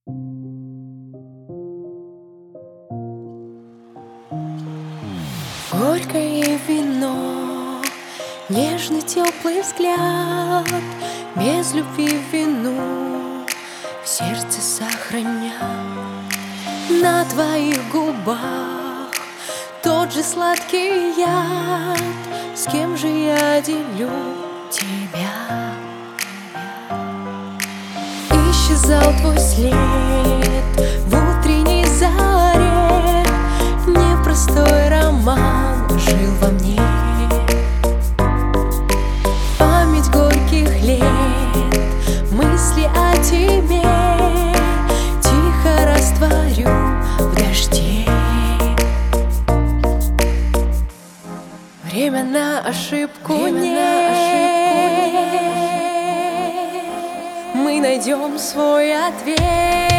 Горькое вино, нежный теплый взгляд, без любви вину в сердце сохраня. На твоих губах тот же сладкий яд, с кем же я делю тебя? Исчезал твой след в утренней заре, непростой роман жил во мне. Память горьких лет, мысли о тебе тихо растворю в дожде. Время на ошибку нет, мы найдем свой ответ.